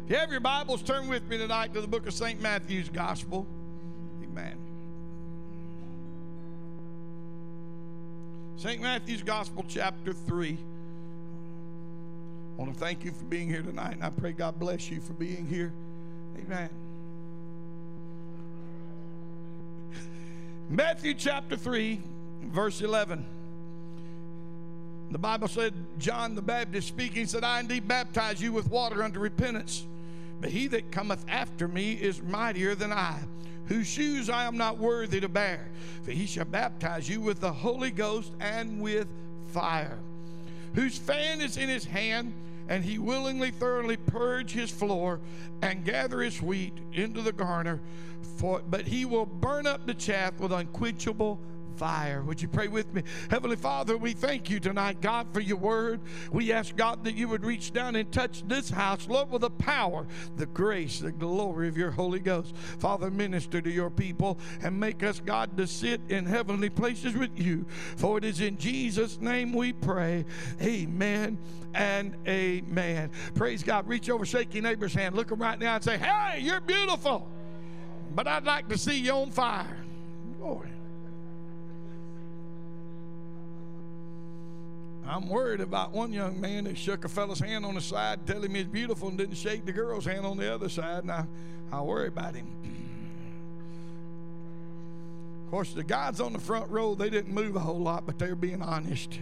you have your Bibles, turn with me tonight to the book of St. Matthew's Gospel. Amen. St. Matthew's Gospel, chapter 3. I want to thank you for being here tonight, and I pray God bless you for being here. Amen. Matthew chapter 3, verse 11. The Bible said, John the Baptist speaking said, I indeed baptize you with water unto repentance. But he that cometh after me is mightier than I, whose shoes I am not worthy to bear. For he shall baptize you with the Holy Ghost and with fire, whose fan is in his hand, and he willingly thoroughly purge his floor and gather his wheat into the garner. But he will burn up the chaff with unquenchable fire. Would you pray with me? Heavenly Father, we thank you tonight, God, for your word. We ask, God, that you would reach down and touch this house, Lord, with the power, the grace, the glory of your Holy Ghost. Father, minister to your people and make us, God, to sit in heavenly places with you. For it is in Jesus' name we pray. Amen and amen. Praise God. Reach over, shake your neighbor's hand, look him right now and say, hey, you're beautiful, but I'd like to see you on fire. Glory. I'm worried about one young man that shook a fella's hand on the side, telling him he's beautiful, and didn't shake the girl's hand on the other side, and I worry about him. Of course, the guys on the front row, they didn't move a whole lot, but they're being honest.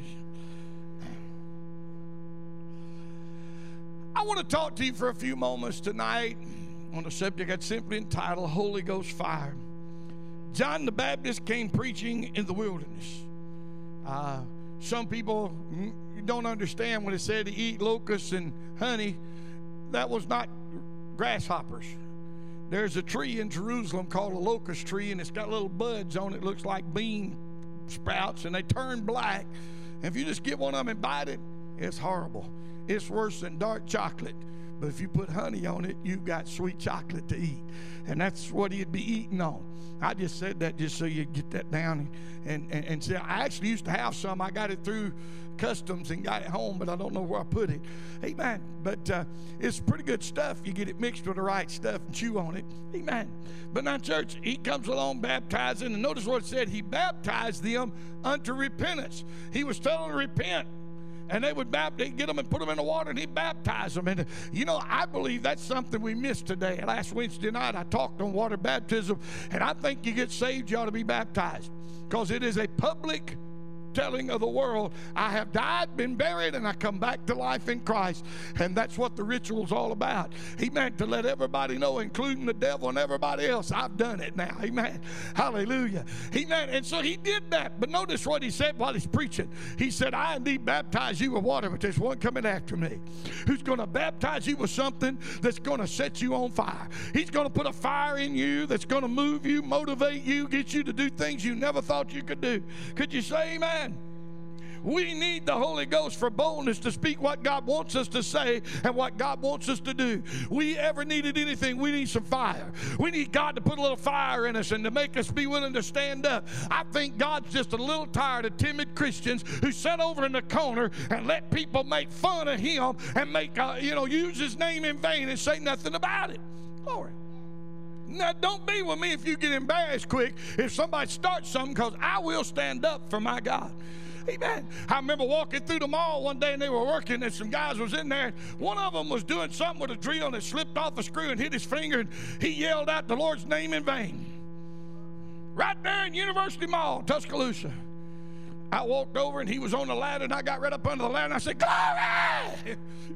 I want to talk to you for a few moments tonight on a subject that's simply entitled Holy Ghost Fire. John the Baptist came preaching in the wilderness. Some people don't understand when it said to eat locusts and honey. That was not grasshoppers. There's a tree in Jerusalem called a locust tree, and it's got little buds on it. Looks like bean sprouts, and they turn black. And if you just get one of them and bite it, it's horrible. It's worse than dark chocolate. But if you put honey on it, you've got sweet chocolate to eat. And that's what he'd be eating on. I just said that just so you'd get that down and see. I actually used to have some. I got it through customs and got it home, but I don't know where I put it. Amen. But it's pretty good stuff. You get it mixed with the right stuff and chew on it. Amen. But now, church, he comes along baptizing, and notice what it said. He baptized them unto repentance. He was telling them to repent. And they would get them and put them in the water, and he'd baptize them. And, you know, I believe that's something we missed today. Last Wednesday night, I talked on water baptism, and I think you get saved, you ought to be baptized, because it is a public telling of the world, I have died, been buried, and I come back to life in Christ. And that's what the ritual's all about. Amen. To let everybody know, including the devil and everybody else, I've done it now. Amen. Hallelujah. Amen. And so he did that. But notice what he said while he's preaching. He said, I indeed baptize you with water, but there's one coming after me who's going to baptize you with something that's going to set you on fire. He's going to put a fire in you that's going to move you, motivate you, get you to do things you never thought you could do. Could you say amen? We need the Holy Ghost for boldness to speak what God wants us to say and what God wants us to do. We ever needed anything, we need some fire. We need God to put a little fire in us and to make us be willing to stand up. I think God's just a little tired of timid Christians who sit over in the corner and let people make fun of him and use his name in vain and say nothing about it. Glory. Now, don't be with me if you get embarrassed quick if somebody starts something, because I will stand up for my God. Amen. I remember walking through the mall one day, and they were working, and some guys was in there. One of them was doing something with a drill, and it slipped off a screw and hit his finger, and he yelled out the Lord's name in vain. Right there in University Mall, Tuscaloosa. I walked over, and he was on the ladder, and I got right up under the ladder, and I said, glory!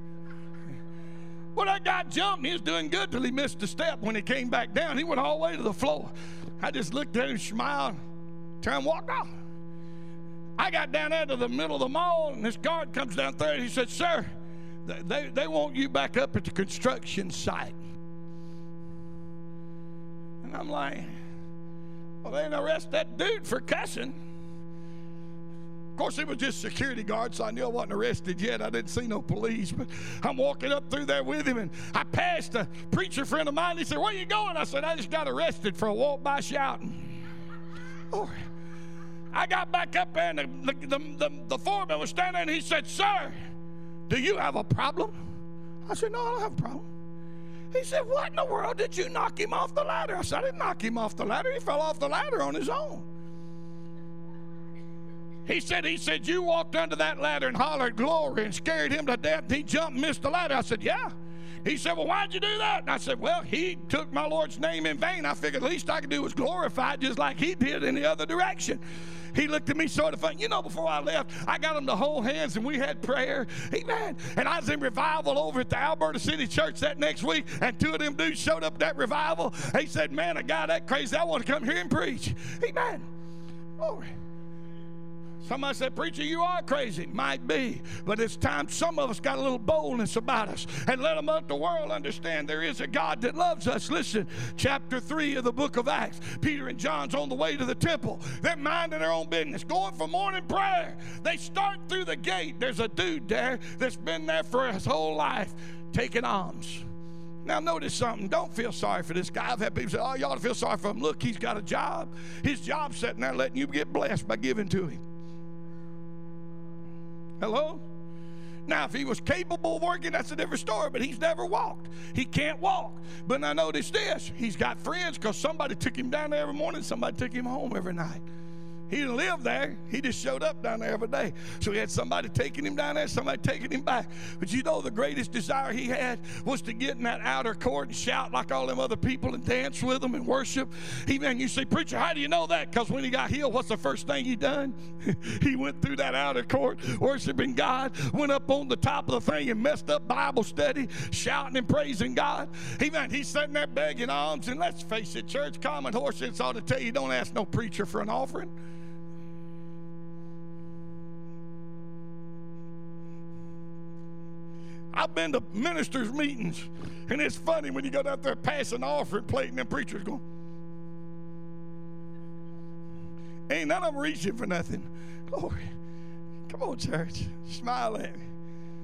Well, that guy jumped, and he was doing good till he missed a step. When he came back down, he went all the way to the floor. I just looked at him, smiled, turned and walked off. I got down there to the middle of the mall, and this guard comes down there, and he said, sir, they want you back up at the construction site. And I'm like, well, they didn't arrest that dude for cussing. Of course, it was just security guard, so I knew I wasn't arrested yet. I didn't see no police, but I'm walking up through there with him, and I passed a preacher friend of mine. He said, where you going? I said, I just got arrested for a walk by shouting. Oh, I got back up there, and the foreman was standing there, and he said, sir, do you have a problem? I said, no, I don't have a problem. He said, what in the world did you knock him off the ladder? I said, I didn't knock him off the ladder. He fell off the ladder on his own. He said, you walked under that ladder and hollered glory and scared him to death. And he jumped and missed the ladder. I said, yeah. He said, well, why'd you do that? And I said, well, he took my Lord's name in vain. I figured the least I could do was glorify it just like he did in the other direction. He looked at me sort of funny. You know, before I left, I got him to hold hands and we had prayer. Amen. And I was in revival over at the Alberta City Church that next week, and two of them dudes showed up at that revival. He said, man, a guy that crazy, I want to come here and preach. Amen. Glory. Somebody said, preacher, you are crazy. Might be. But it's time some of us got a little boldness about us. And let the world understand there is a God that loves us. Listen, chapter 3 of the book of Acts. Peter and John's on the way to the temple. They're minding their own business, going for morning prayer. They start through the gate. There's a dude there that's been there for his whole life taking alms. Now, notice something. Don't feel sorry for this guy. I've had people say, oh, you ought to feel sorry for him. Look, he's got a job. His job's sitting there letting you get blessed by giving to him. Hello? Now, if he was capable of working, that's a different story, but he's never walked. He can't walk. But now notice this. He's got friends because somebody took him down there every morning. Somebody took him home every night. He didn't live there. He just showed up down there every day. So he had somebody taking him down there, somebody taking him back. But you know the greatest desire he had was to get in that outer court and shout like all them other people and dance with them and worship. Man, you say, preacher, how do you know that? Because when he got healed, what's the first thing he done? He went through that outer court worshiping God, went up on the top of the thing and messed up Bible study, shouting and praising God. He's sitting there begging alms. And let's face it, church, common horse sense ought to tell you, don't ask no preacher for an offering. I've been to ministers' meetings, and it's funny when you go down there passing the offering plate, and them preachers going, ain't none of them reaching for nothing. Glory. Come on, church. Smile at me.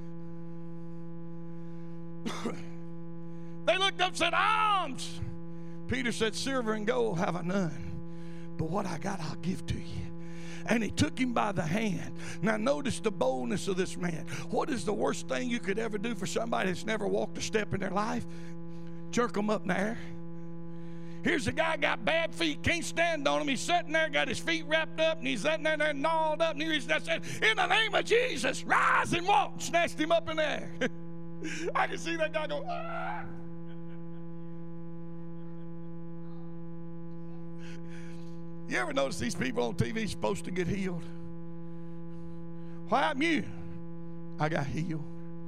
They looked up and said, alms. Peter said, silver and gold have I none, but what I got I'll give to you. And he took him by the hand. Now notice the boldness of this man. What is the worst thing you could ever do for somebody that's never walked a step in their life? Jerk them up in the air. Here's a guy got bad feet, can't stand on them. He's sitting there, got his feet wrapped up, and he's sitting there gnawed up, and he's said, in the name of Jesus, rise and walk. Snatched him up in the air. I can see that guy go, ah. You ever notice these people on TV supposed to get healed? What happened to you? I got healed.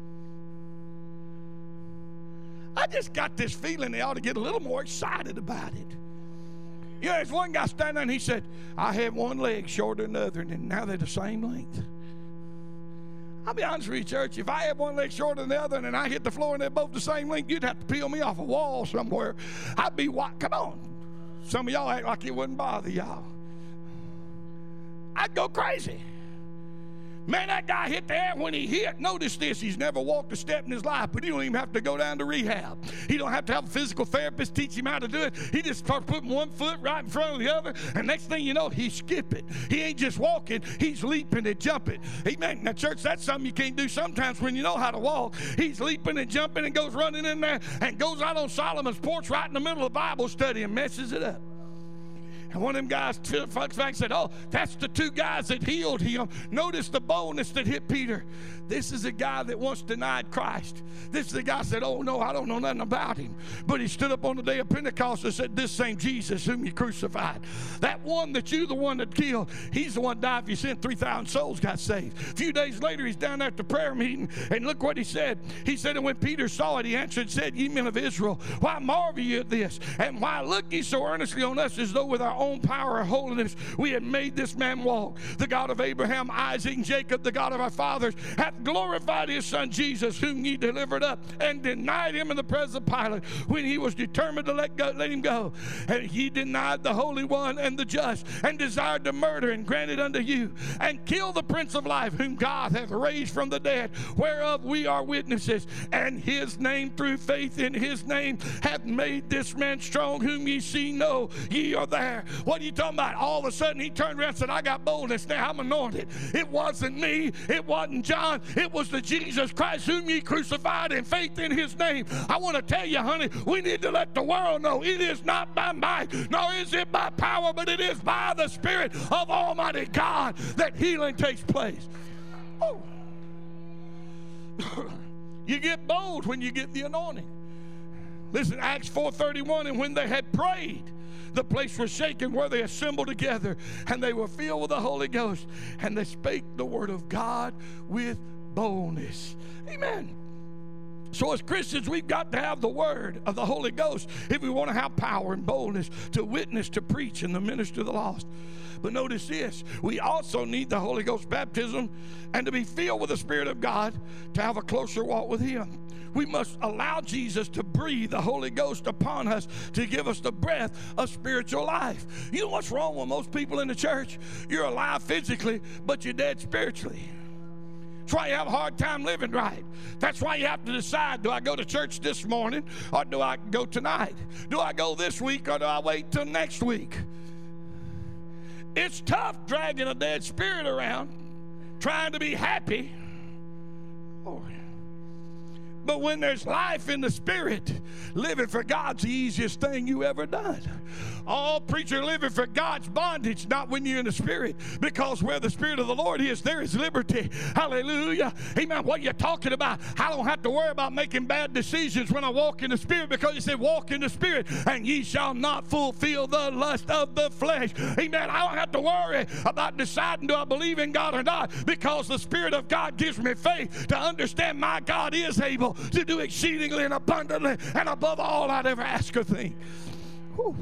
I just got this feeling they ought to get a little more excited about it. You know, there's one guy standing there and he said, I had one leg shorter than the other, and now they're the same length. I'll be honest with you, church, if I had one leg shorter than the other and I hit the floor and they're both the same length, you'd have to peel me off a wall somewhere. I'd be, come on. Some of y'all act like it wouldn't bother y'all. I'd go crazy. Man, that guy hit the air when he hit. Notice this, he's never walked a step in his life, but he don't even have to go down to rehab. He don't have to have a physical therapist teach him how to do it. He just starts putting one foot right in front of the other, and next thing you know, he's skipping. He ain't just walking, he's leaping and jumping. Amen. Now, church, that's something you can't do sometimes when you know how to walk. He's leaping and jumping and goes running in there and goes out on Solomon's porch right in the middle of Bible study and messes it up. And one of them guys fucks back and said, oh, that's the two guys that healed him. Notice the boldness that hit Peter. This is a guy that once denied Christ. This is the guy that said, oh, no, I don't know nothing about him. But he stood up on the day of Pentecost and said, this same Jesus whom you crucified. That one that you the one that killed, he's the one that died for your sin. 3,000 souls got saved. A few days later, he's down there at the prayer meeting, and look what he said. He said, and when Peter saw it, he answered and said, ye men of Israel, why marvel ye at this? And why look ye so earnestly on us as though with our own power and holiness we had made this man walk? The God of Abraham, Isaac, and Jacob, the God of our fathers, hath glorified his son Jesus, whom ye delivered up and denied him in the presence of Pilate when he was determined to let him go. And he denied the Holy One and the just, and desired to murder, and granted unto you, and kill the Prince of Life, whom God hath raised from the dead, whereof we are witnesses. And his name, through faith in his name, hath made this man strong, whom ye see, know ye are there. What are you talking about? All of a sudden he turned around and said, I got boldness now. I'm anointed. It wasn't me. It wasn't John. It was the Jesus Christ whom ye crucified, and faith in his name. I want to tell you, honey, we need to let the world know it is not by might, nor is it by power, but it is by the Spirit of Almighty God that healing takes place. Oh. You get bold when you get the anointing. Listen, Acts 4:31, and when they had prayed, the place was shaken where they assembled together, and they were filled with the Holy Ghost, and they spake the word of God with boldness. Amen. So as Christians, we've got to have the word of the Holy Ghost if we want to have power and boldness to witness, to preach, and to minister to the lost. But notice this, we also need the Holy Ghost baptism and to be filled with the Spirit of God to have a closer walk with Him. We must allow Jesus to breathe the Holy Ghost upon us to give us the breath of spiritual life. You know what's wrong with most people in the church? You're alive physically, but you're dead spiritually. That's why you have a hard time living right. That's why you have to decide, do I go to church this morning or do I go tonight? Do I go this week or do I wait till next week? It's tough dragging a dead spirit around, trying to be happy. Oh. But when there's life in the Spirit, living for God's the easiest thing you ever done. Oh, preacher, living for God's bondage, not when you're in the Spirit, because where the Spirit of the Lord is, there is liberty. Hallelujah. Amen. What are you talking about? I don't have to worry about making bad decisions when I walk in the Spirit, because He said, walk in the Spirit, and ye shall not fulfill the lust of the flesh. Amen. I don't have to worry about deciding, do I believe in God or not, because the Spirit of God gives me faith to understand my God is able to do exceedingly and abundantly and above all I'd ever ask or think. Whew.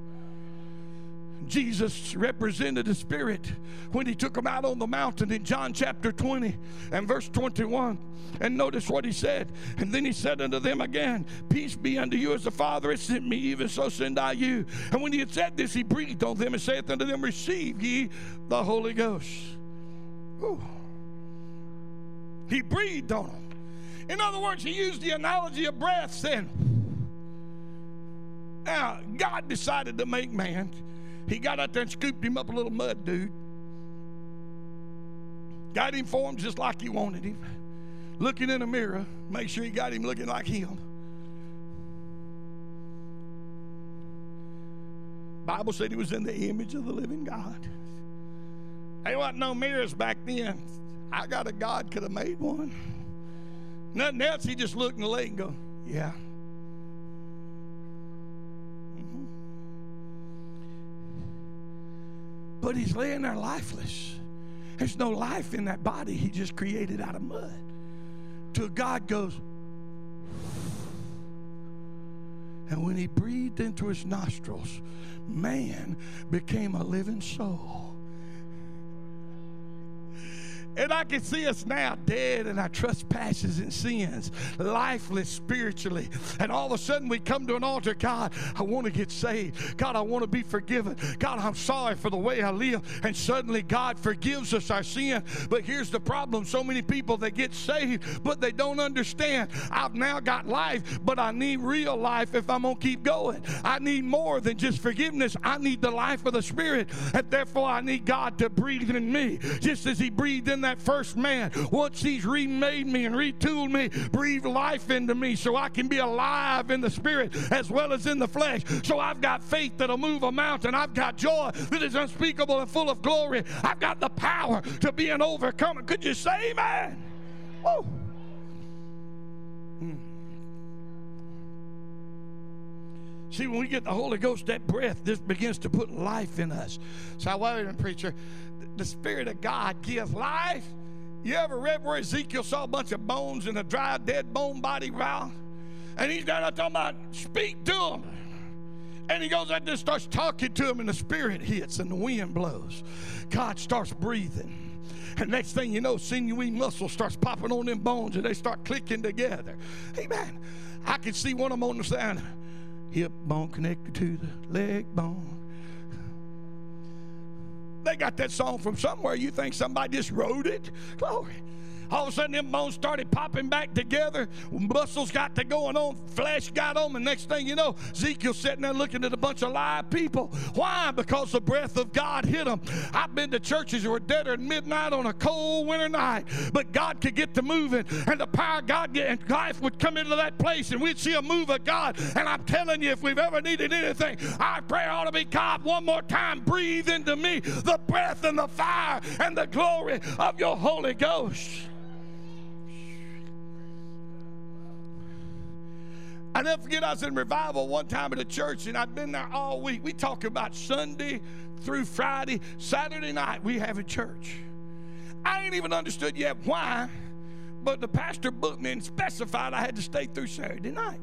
Jesus represented the Spirit when He took them out on the mountain in John chapter 20 and verse 21. And notice what He said. And then He said unto them again, peace be unto you, as the Father hath sent me, even so send I you. And when He had said this, He breathed on them and saith unto them, receive ye the Holy Ghost. Whew. He breathed on them. In other words, He used the analogy of breath, saying, now, God decided to make man. He got out there and scooped him up a little mud dude. Got him formed just like He wanted him. Looking in a mirror, make sure He got him looking like Him. Bible said He was in the image of the living God. There wasn't no mirrors back then. I got a God could have made one. Nothing else. He just looked in the lake and go, yeah. Mm-hmm. But He's laying there lifeless. There's no life in that body He just created out of mud. Till God goes, and when He breathed into his nostrils, man became a living soul. And I can see us now dead in our trespasses and sins, lifeless spiritually. And all of a sudden we come to an altar. God, I want to get saved. God, I want to be forgiven. God, I'm sorry for the way I live. And suddenly God forgives us our sin. But here's the problem. So many people, they get saved, but they don't understand. I've now got life, but I need real life if I'm going to keep going. I need more than just forgiveness. I need the life of the Spirit. And therefore I need God to breathe in me. Just as He breathed in that first man. Once He's remade me and retooled me, breathed life into me so I can be alive in the Spirit as well as in the flesh. So I've got faith that'll move a mountain. I've got joy that is unspeakable and full of glory. I've got the power to be an overcomer. Could you say amen? Woo. See, when we get the Holy Ghost, that breath, this begins to put life in us. So, wait a minute, preacher. The Spirit of God gives life. You ever read where Ezekiel saw a bunch of bones in a dry, dead bone body round? And he's down there talking about, speak to them. And he goes out there and starts talking to them, and the Spirit hits and the wind blows. God starts breathing. And next thing you know, sinewy muscle starts popping on them bones, and they start clicking together. Amen. I can see one of them on the side. Hip bone connected to the leg bone. They got that song from somewhere. You think somebody just wrote it? Glory. All of a sudden, them bones started popping back together. Muscles got to going on. Flesh got on. And next thing you know, Ezekiel's sitting there looking at a bunch of live people. Why? Because the breath of God hit them. I've been to churches that were dead at midnight on a cold winter night, but God could get to moving, and the power of God and life would come into that place, and we'd see a move of God. And I'm telling you, if we've ever needed anything, our prayer ought to be, God, one more time, breathe into me the breath and the fire and the glory of your Holy Ghost. I never forget, I was in revival one time at a church, and I'd been there all week. We talk about Sunday through Friday. Saturday night, we have a church. I ain't even understood yet why, but the pastor booked me and specified I had to stay through Saturday night.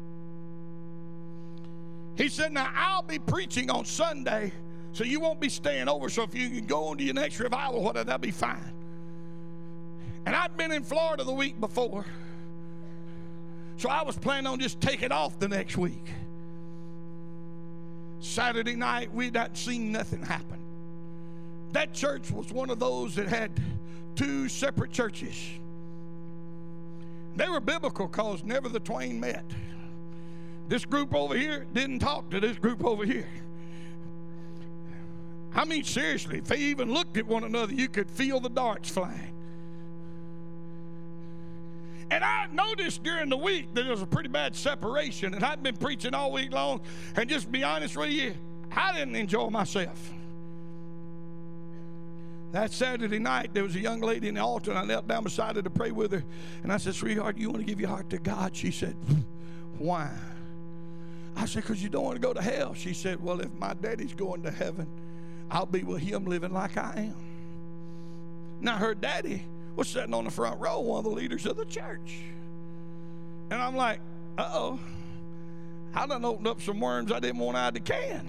He said, now, I'll be preaching on Sunday, so you won't be staying over, so if you can go on to your next revival, whatever, that'll be fine. And I'd been in Florida the week before, so I was planning on just taking off the next week. Saturday night, we'd not seen nothing happen. That church was one of those that had two separate churches. They were biblical because never the twain met. This group over here didn't talk to this group over here. I mean, seriously, if they even looked at one another, you could feel the darts flying. And I noticed during the week that there was a pretty bad separation, and I'd been preaching all week long, and just to be honest with you, I didn't enjoy myself. That Saturday night, there was a young lady in the altar, and I knelt down beside her to pray with her, and I said, sweetheart, you want to give your heart to God? She said, why? I said, because you don't want to go to hell. She said, well, if my daddy's going to heaven, I'll be with him living like I am. Now, her daddy was sitting on the front row, one of the leaders of the church. And I'm like, uh-oh, I done opened up some worms I didn't want out of the can.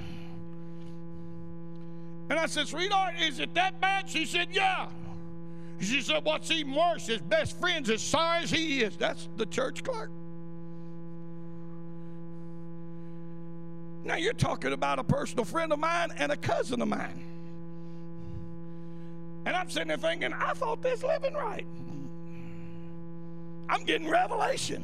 And I said, sweetheart, is it that bad? She said, yeah. She said, what's even worse, his best friend's as sorry as he is. That's the church clerk. Now, you're talking about a personal friend of mine and a cousin of mine. And I'm sitting there thinking, I thought this living right. I'm getting revelation.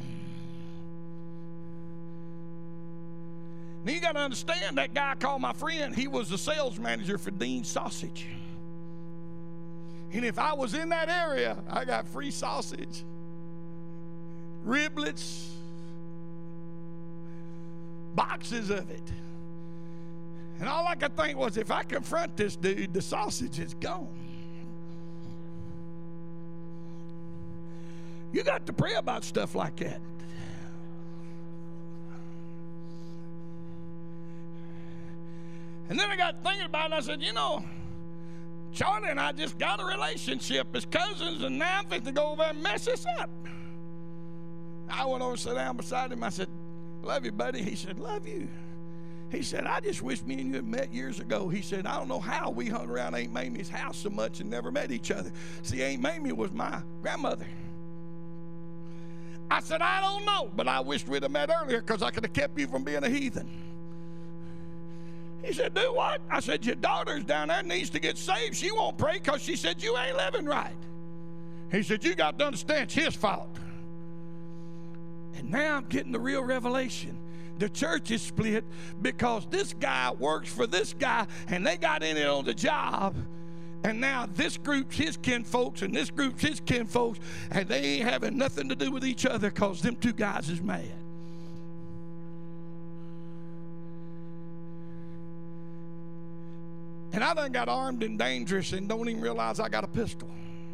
Now, you got to understand, that guy I called my friend, he was the sales manager for Dean's Sausage. And if I was in that area, I got free sausage, riblets, boxes of it. And all I could think was, if I confront this dude, the sausage is gone. You got to pray about stuff like that. And then I got thinking about it, and I said, you know, Charlie and I just got a relationship as cousins, and now I'm fixing to go over there and mess this up. I went over and sat down beside him. I said, love you, buddy. He said, love you. He said, I just wish me and you had met years ago. He said, I don't know how we hung around Aunt Mamie's house so much and never met each other. See, Aunt Mamie was my grandmother. I said, I don't know, but I wished we'd have met earlier because I could have kept you from being a heathen. He said, do what? I said, your daughter's down there, needs to get saved. She won't pray because she said you ain't living right. He said, you got to understand, it's his fault. And now I'm getting the real revelation. The church is split because this guy works for this guy, and they got in it on the job. And now this group's his kinfolks, and this group's his kinfolks, and they ain't having nothing to do with each other because them two guys is mad. And I done got armed and dangerous and don't even realize I got a pistol.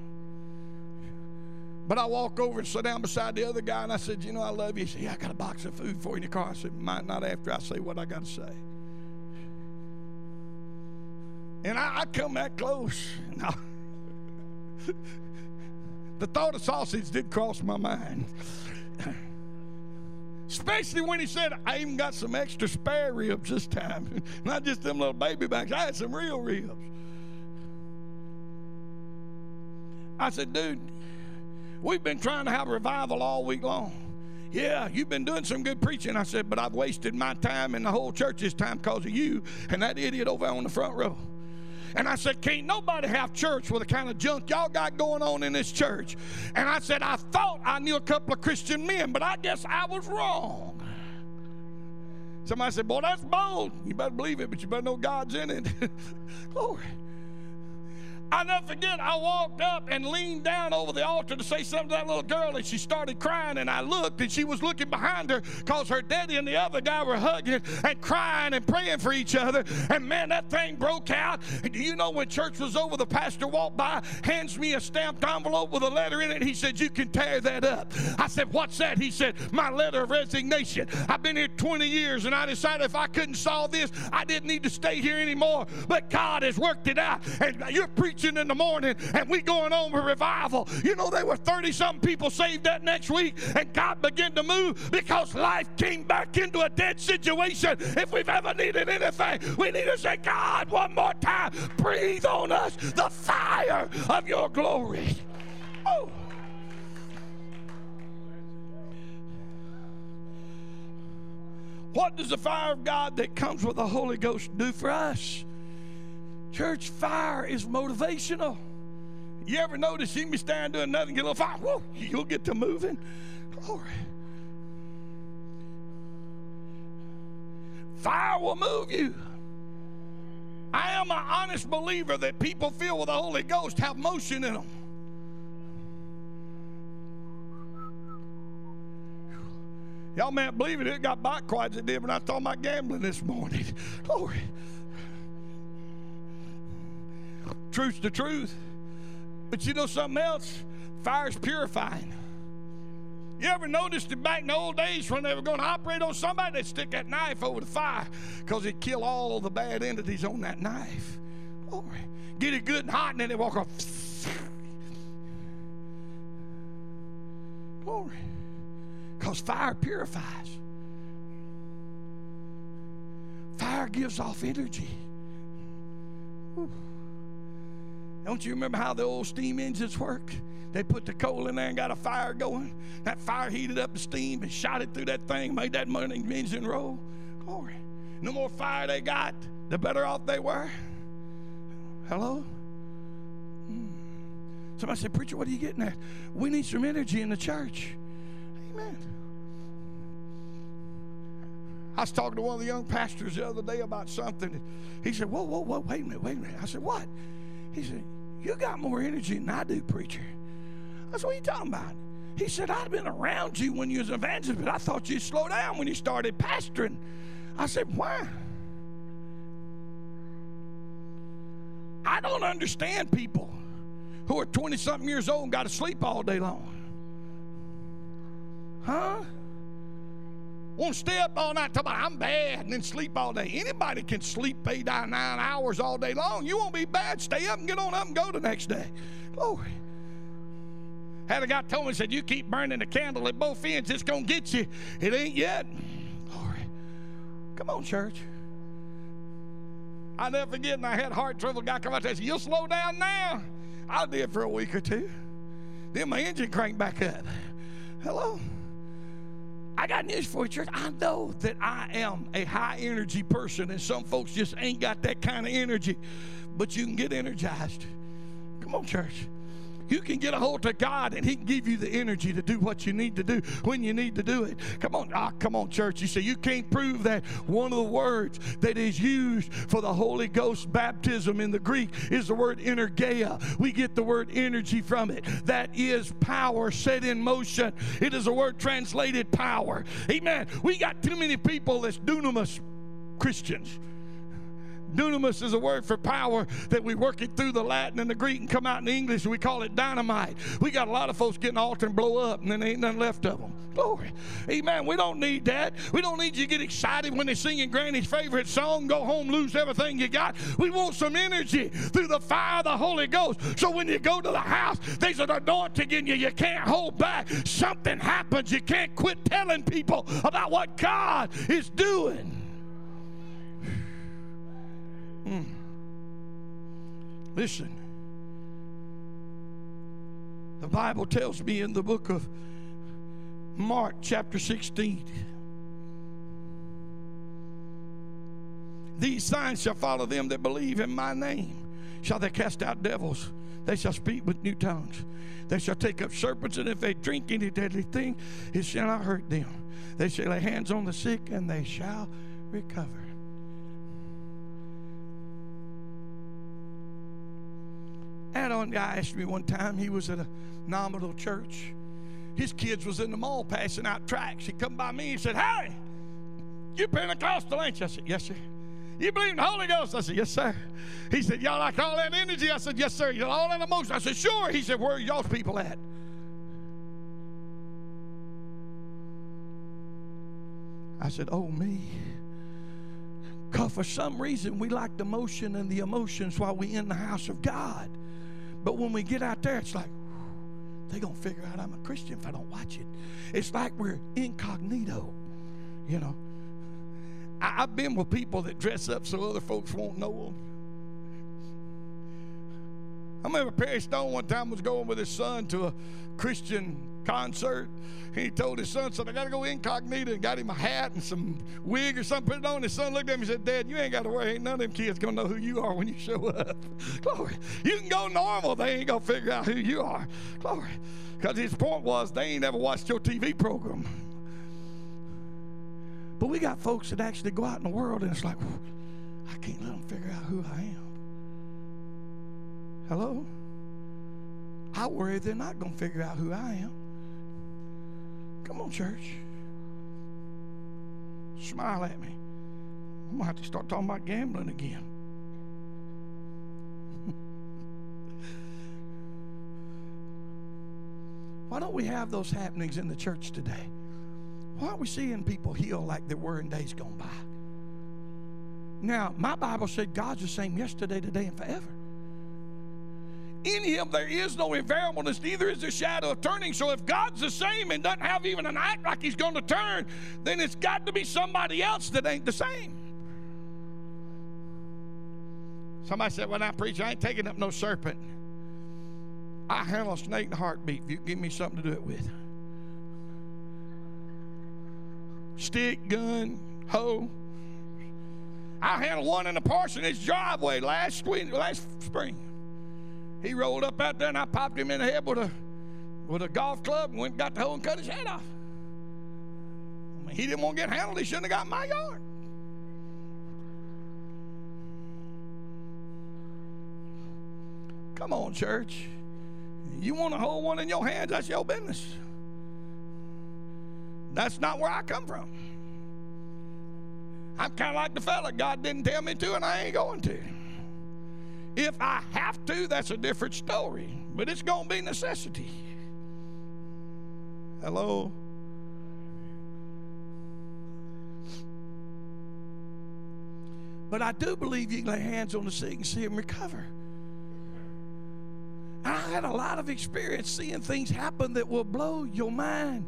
But I walk over and sit down beside the other guy, and I said, you know, I love you. He said, yeah, I got a box of food for you in the car. I said, might not after I say what I got to say. And I come that close. Now, the thought of sausage did cross my mind. Especially when he said, I even got some extra spare ribs this time. Not just them little baby backs. I had some real ribs. I said, dude, we've been trying to have a revival all week long. Yeah, you've been doing some good preaching. I said, but I've wasted my time and the whole church's time because of you and that idiot over on the front row. And I said, can't nobody have church with the kind of junk y'all got going on in this church. And I said, I thought I knew a couple of Christian men, but I guess I was wrong. Somebody said, boy, that's bold. You better believe it, but you better know God's in it. Glory. I'll never forget, I walked up and leaned down over the altar to say something to that little girl, and she started crying, and I looked, and she was looking behind her because her daddy and the other guy were hugging and crying and praying for each other, and man, that thing broke out. And do you know when church was over, the pastor walked by, hands me a stamped envelope with a letter in it, he said, you can tear that up. I said, what's that? He said, my letter of resignation. I've been here 20 years, and I decided if I couldn't solve this, I didn't need to stay here anymore, but God has worked it out, and you're preaching in the morning and we going on with revival. You know, there were 30-something people saved that next week, and God began to move because life came back into a dead situation. If we've ever needed anything, we need to say, God, one more time, breathe on us the fire of your glory. Oh. What does the fire of God that comes with the Holy Ghost do for us? Church, fire is motivational. You ever notice you can be standing doing nothing, get a little fire, whoa, you'll get to moving. Glory. Fire will move you. I am an honest believer that people filled with the Holy Ghost have motion in them. Y'all may not believe it got back quiet as it did when I thought about gambling this morning. Glory. Truth's the truth. But you know something else? Fire's purifying. You ever noticed that back in the old days when they were going to operate on somebody, they'd stick that knife over the fire because it'd kill all the bad entities on that knife. Glory. Get it good and hot, and then they walk off. Glory. Because fire purifies. Fire gives off energy. Whew. Don't you remember how the old steam engines work? They put the coal in there and got a fire going. That fire heated up the steam and shot it through that thing, made that engine roll. Glory. The more fire they got, the better off they were. Hello? Somebody said, preacher, what are you getting at? We need some energy in the church. Amen. I was talking to one of the young pastors the other day about something. He said, whoa, wait a minute. I said, what? He said, you got more energy than I do, preacher. I said, what are you talking about? He said, I'd been around you when you was an evangelist, but I thought you'd slow down when you started pastoring. I said, why? I don't understand people who are 20-something years old and got to sleep all day long. Huh? Won't stay up all night talking about I'm bad and then sleep all day. Anybody can sleep 8 to 9 hours all day long. You won't be bad. Stay up and get on up and go the next day. Glory. Had a guy told me, said, you keep burning the candle at both ends, it's going to get you. It ain't yet. Glory. Come on, church. I'll never forget, and I had heart trouble. A guy come out and said, you'll slow down now. I did for a week or two. Then my engine cranked back up. Hello? I got news for you, church. I know that I am a high energy person, and some folks just ain't got that kind of energy, but you can get energized. Come on, church. You can get a hold of God, and He can give you the energy to do what you need to do when you need to do it. Come on, come on, church. You say you can't prove that. One of the words that is used for the Holy Ghost baptism in the Greek is the word energeia. We get the word energy from it. That is power set in motion. It is a word translated power. Amen. We got too many people that's dunamis Christians. Dunamis is a word for power that we work it through the Latin and the Greek and come out in the English, and we call it dynamite. We got a lot of folks getting an altar and blow up, and then there ain't nothing left of them. Glory. Amen. We don't need that. We don't need you to get excited when they're singing Granny's favorite song, go home, lose everything you got. We want some energy through the fire of the Holy Ghost. So when you go to the house, there's an anointing in you. You can't hold back. Something happens. You can't quit telling people about what God is doing. Listen, the Bible tells me in the book of Mark chapter 16, these signs shall follow them that believe in my name. shall they cast out devils. They shall speak with new tongues. They shall take up serpents, and if they drink any deadly thing, it shall not hurt them. They shall lay hands on the sick, and they shall recover. I had one guy asked me one time, he was at a nominal church. His kids was in the mall passing out tracts. He come by me and said, "Harry, you Pentecostal, ain't you?" I said, "Yes, sir." "You believe in the Holy Ghost?" I said, "Yes, sir." He said, "Y'all like all that energy?" I said, "Yes, sir." "You all that emotion?" I said, "Sure." He said, "Where are y'all's people at?" I said, "Oh, me." Because for some reason we like the motion and the emotions while we in the house of God. But when we get out there, it's like, they're going to figure out I'm a Christian if I don't watch it. It's like we're incognito, you know. I've been with people that dress up so other folks won't know them. I remember Perry Stone one time was going with his son to a Christian concert. He told his son, "I got to go incognito," and got him a hat and some wig or something, put it on. His son looked at him and said, "Dad, you ain't got to worry. Ain't none of them kids going to know who you are when you show up." Glory. You can go normal. They ain't going to figure out who you are. Glory. Because his point was they ain't ever watched your TV program. But we got folks that actually go out in the world and it's like, I can't let them figure out who I am. Hello? I worry they're not going to figure out who I am. Come on, church. Smile at me. I'm going to have to start talking about gambling again. Why don't we have those happenings in the church today? Why aren't we seeing people heal like they were in days gone by? Now, my Bible said God's the same yesterday, today, and forever. In him there is no invariableness, neither is the shadow of turning. So if God's the same and doesn't have even an act like he's going to turn, then it's got to be somebody else that ain't the same. Somebody said, "When I preach, I ain't taking up no serpent. I handle a snake in a heartbeat if you give me something to do it with. Stick, gun, hoe. I handled one in the parsonage driveway last spring. He rolled up out there and I popped him in the head with a golf club and went and got the hoe and cut his head off. I mean, he didn't want to get handled. He shouldn't have got in my yard. Come on, church. You want to hold one in your hands, that's your business. That's not where I come from. I'm kind of like the fella. God didn't tell me to, and I ain't going to. If I have to, that's a different story. But it's going to be necessity. Hello? But I do believe you can lay hands on the sick and see them recover. I had a lot of experience seeing things happen that will blow your mind.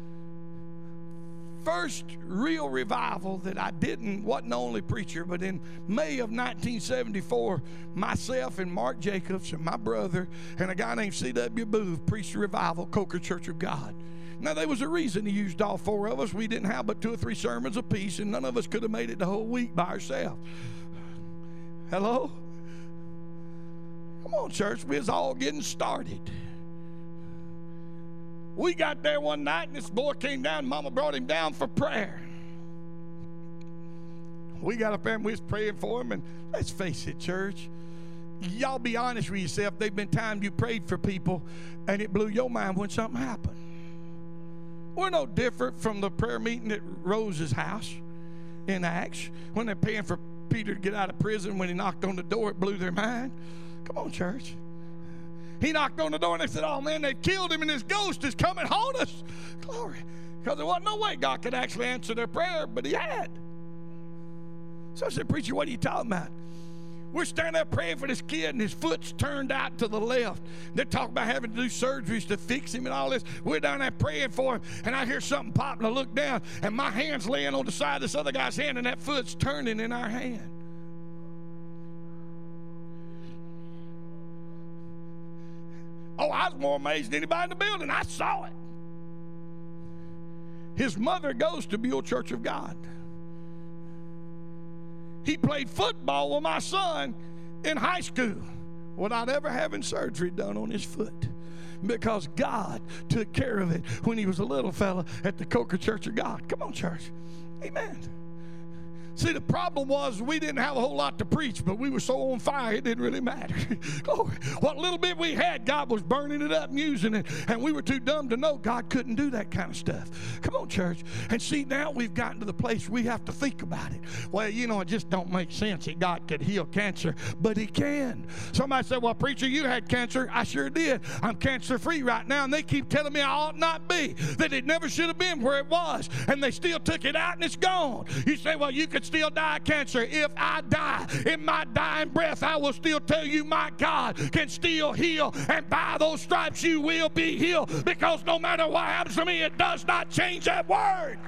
First real revival that I wasn't the only preacher, but in May of 1974, myself and Mark Jacobs and my brother and a guy named C.W. Booth preached a revival, Coker Church of God. Now, there was a reason he used all four of us. We didn't have but 2 or 3 sermons apiece, and none of us could have made it the whole week by ourselves. Hello? Come on, church. We was all getting started. We got there one night, and this boy came down, and Mama brought him down for prayer. We got up there, and we was praying for him, and let's face it, church, y'all be honest with yourself. There've been times you prayed for people, and it blew your mind when something happened. We're no different from the prayer meeting at Rose's house in Acts, when they're praying for Peter to get out of prison. When he knocked on the door, it blew their mind. Come on, church. He knocked on the door and they said, "Oh man, they killed him and his ghost is coming haunt us." Glory. Because there wasn't no way God could actually answer their prayer, but he had. So I said, "Preacher, what are you talking about?" We're standing there praying for this kid and his foot's turned out to the left. They're talking about having to do surgeries to fix him and all this. We're down there praying for him, and I hear something pop, and I look down, and my hand's laying on the side of this other guy's hand, and that foot's turning in our hand. Oh, I was more amazed than anybody in the building. I saw it. His mother goes to Buell Church of God. He played football with my son in high school. without ever having surgery done on his foot, because God took care of it when he was a little fella at the Coker Church of God. Come on, church. Amen. See, the problem was we didn't have a whole lot to preach, but we were so on fire it didn't really matter. Glory. What little bit we had, God was burning it up and using it, and we were too dumb to know God couldn't do that kind of stuff. Come on, church. And see, now we've gotten to the place we have to think about it. Well, you know, it just don't make sense that God could heal cancer, but he can. Somebody said, well, preacher, you had cancer. I sure did. I'm cancer-free right now, and they keep telling me I ought not be, that it never should have been where it was, and they still took it out and it's gone. You say, well, you could still die of cancer. If I die, in my dying breath, I will still tell you my God can still heal, and by those stripes you will be healed, because no matter what happens to me, it does not change that word.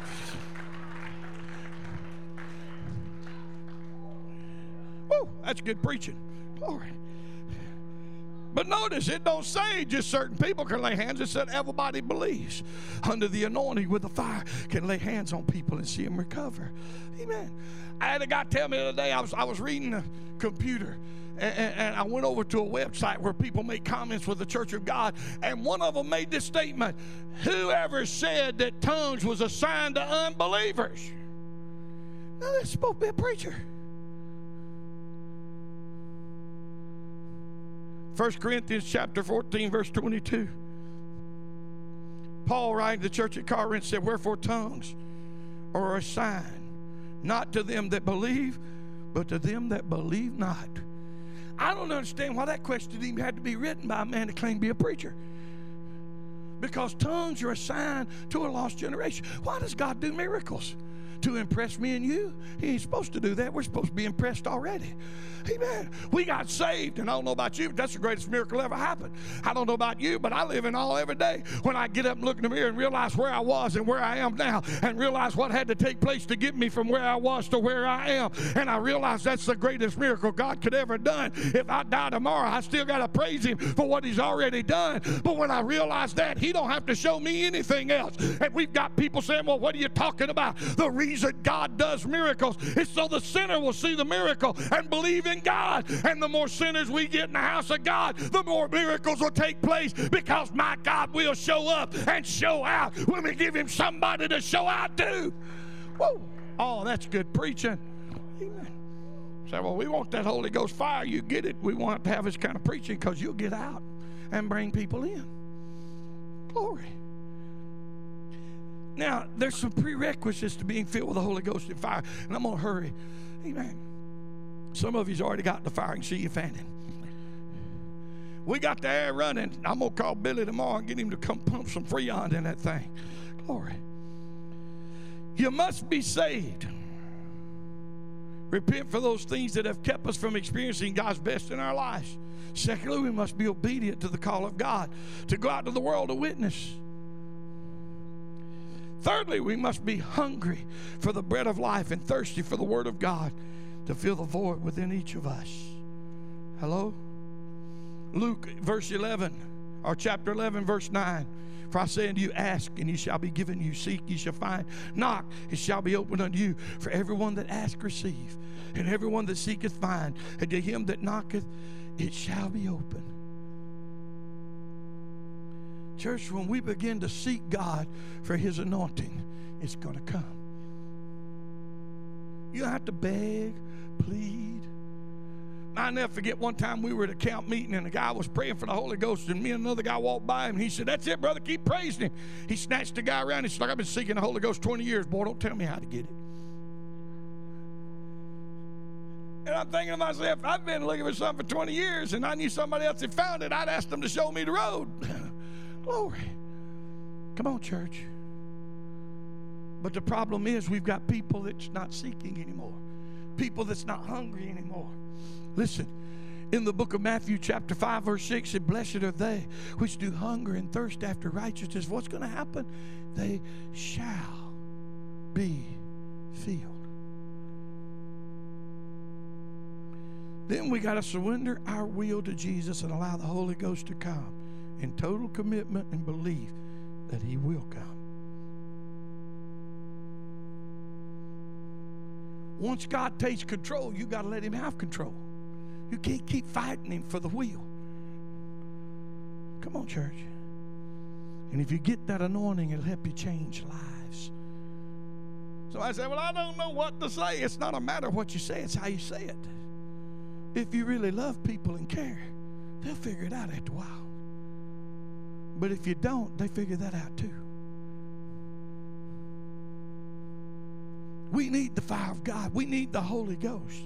Woo, that's good preaching. Glory. But notice, it don't say just certain people can lay hands. It said everybody believes under the anointing with the fire can lay hands on people and see them recover. Amen. I had a guy tell me the other day, I was reading a computer, and I went over to a website where people make comments with the Church of God, and one of them made this statement: whoever said that tongues was a sign to unbelievers? Now that's supposed to be a preacher. 1 Corinthians chapter 14, verse 22. Paul, writing to the church at Corinth, said, wherefore tongues are a sign, not to them that believe, but to them that believe not. I don't understand why that question even had to be written by a man that claimed to be a preacher. Because tongues are a sign to a lost generation. Why does God do miracles? To impress me and you? He ain't supposed to do that. We're supposed to be impressed already. Amen. We got saved, and I don't know about you, but that's the greatest miracle ever happened. I don't know about you, but I live in awe every day when I get up and look in the mirror and realize where I was and where I am now, and realize what had to take place to get me from where I was to where I am. And I realize that's the greatest miracle God could ever done. If I die tomorrow, I still got to praise him for what he's already done. But when I realize that, he don't have to show me anything else. And we've got people saying, well, what are you talking about? The reason God does miracles is so the sinner will see the miracle and believe in God. And the more sinners we get in the house of God, the more miracles will take place, because my God will show up and show out when we give him somebody to show out to. Whoa. Oh, that's good preaching. Amen. Say, well, we want that Holy Ghost fire. You get it. We want to have this kind of preaching because you'll get out and bring people in. Glory. Now, there's some prerequisites to being filled with the Holy Ghost and fire, and I'm going to hurry. Amen. Some of you's already got the fire. I can see you fanning. We got the air running. I'm going to call Billy tomorrow and get him to come pump some Freon in that thing. Glory. You must be saved. Repent for those things that have kept us from experiencing God's best in our lives. Secondly, we must be obedient to the call of God to go out to the world to witness. Thirdly, we must be hungry for the bread of life and thirsty for the word of God to fill the void within each of us. Hello? Luke verse 11, or chapter 11, verse 9. For I say unto you, ask, and ye shall be given you. Seek, ye shall find. Knock, it shall be opened unto you. For everyone that asketh, receive. And everyone that seeketh, find. And to him that knocketh, it shall be opened. Church, when we begin to seek God for his anointing, it's going to come. You don't have to beg, plead. I'll never forget one time we were at a camp meeting and a guy was praying for the Holy Ghost, and me and another guy walked by him and he said, that's it, brother, keep praising him. He snatched the guy around and he said, I've been seeking the Holy Ghost 20 years. Boy, don't tell me how to get it. And I'm thinking to myself, I've been looking for something for 20 years and I knew somebody else had found it. I'd ask them to show me the road. Glory. Come on, church. But the problem is we've got people that's not seeking anymore. People that's not hungry anymore. Listen, in the book of Matthew chapter 5 verse 6, it said, blessed are they which do hunger and thirst after righteousness. What's going to happen? They shall be filled. Then we got to surrender our will to Jesus and allow the Holy Ghost to come in total commitment and belief that he will come. Once God takes control, you got to let him have control. You can't keep fighting him for the wheel. Come on, church. And if you get that anointing, it'll help you change lives. So I say, well, I don't know what to say. It's not a matter of what you say, it's how you say it. If you really love people and care, they'll figure it out after a while. But if you don't, they figure that out too. We need the fire of God. We need the Holy Ghost.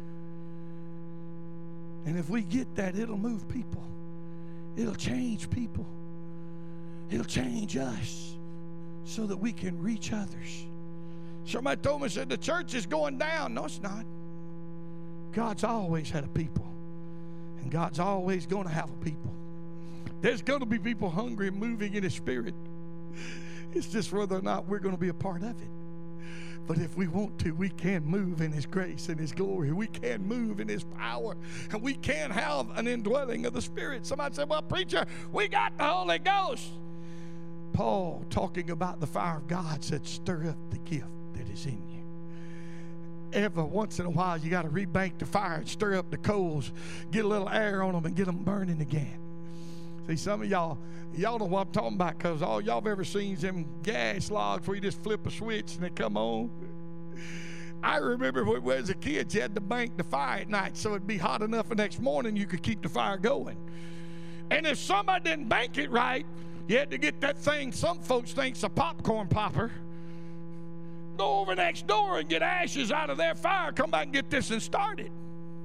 And if we get that, it'll move people. It'll change people. It'll change us so that we can reach others. Somebody told me, said, the church is going down. No, it's not. God's always had a people. And God's always going to have a people. There's going to be people hungry and moving in His Spirit. It's just whether or not we're going to be a part of it. But if we want to, we can move in His grace and His glory. We can move in His power. And we can have an indwelling of the Spirit. Somebody said, well, preacher, we got the Holy Ghost. Paul, talking about the fire of God, said, stir up the gift that is in you. Every once in a while, you got to rebank the fire and stir up the coals, get a little air on them, and get them burning again. See, some of y'all know what I'm talking about, because all y'all have ever seen is them gas logs where you just flip a switch and they come on. I remember when we was a kid, you had to bank the fire at night so it'd be hot enough the next morning you could keep the fire going. And if somebody didn't bank it right, you had to get that thing, some folks think's a popcorn popper, go over next door and get ashes out of their fire, come back and get this and start it.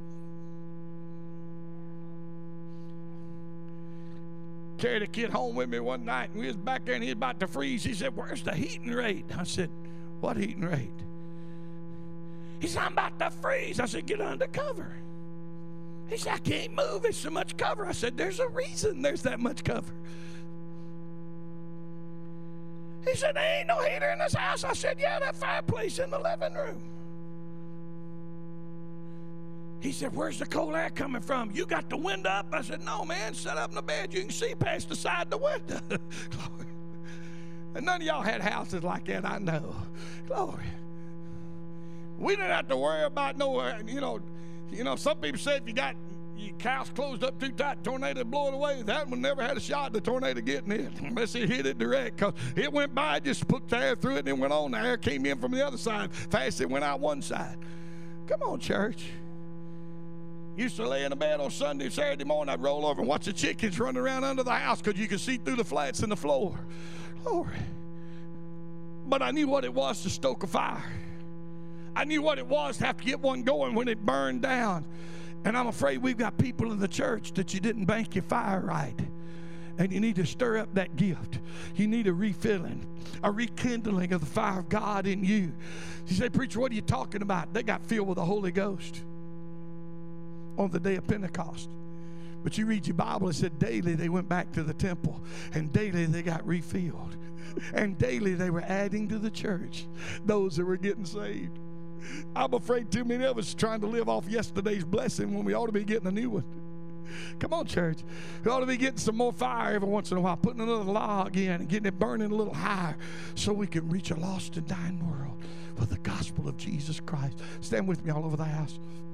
Carried a kid home with me one night, and we was back there, and he was about to freeze. He said, where's the heating rate? I said, what heating rate? He said, I'm about to freeze. I said, get under cover. He said, I can't move. There's so much cover. I said, there's a reason there's that much cover. He said, there ain't no heater in this house. I said, yeah, that fireplace in the living room. He said, where's the cold air coming from? You got the window up? I said, no, man, sit up in the bed. You can see past the side of the window. Glory. And none of y'all had houses like that, I know. Glory. We didn't have to worry about no, some people say if you got your house closed up too tight, tornado blow it away. That one never had a shot at the tornado getting it, unless it hit it direct, because it went by, just put the air through it, and then went on. The air came in from the other side. Fast it went out one side. Come on, church. Used to lay in the bed on Sunday, Saturday morning. I'd roll over and watch the chickens running around under the house because you could see through the flats in the floor. Glory. But I knew what it was to stoke a fire. I knew what it was to have to get one going when it burned down. And I'm afraid we've got people in the church that you didn't bank your fire right. And you need to stir up that gift. You need a refilling, a rekindling of the fire of God in you. You say, preacher, what are you talking about? They got filled with the Holy Ghost on the day of Pentecost. But you read your Bible, it said daily they went back to the temple, and daily they got refilled, and daily they were adding to the church those that were getting saved. I'm afraid too many of us are trying to live off yesterday's blessing when we ought to be getting a new one. Come on, church. We ought to be getting some more fire every once in a while, putting another log in and getting it burning a little higher so we can reach a lost and dying world with the gospel of Jesus Christ. Stand with me all over the house.